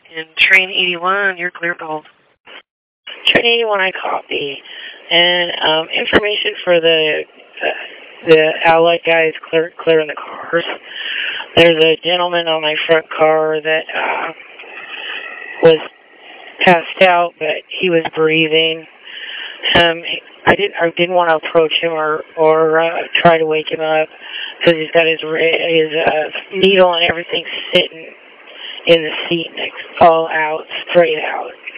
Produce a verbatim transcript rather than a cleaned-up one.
In train eighty-one, you're clear gold. Train eighty-one, I copy. And um, information for the uh, the Allied guys clear, clearing the cars. There's a gentleman on my front car that uh, was passed out, but he was breathing. Um, I didn't I didn't want to approach him or or uh, try to wake him up because he's got his his uh, needle and everything sitting in the seat next, all out, straight out.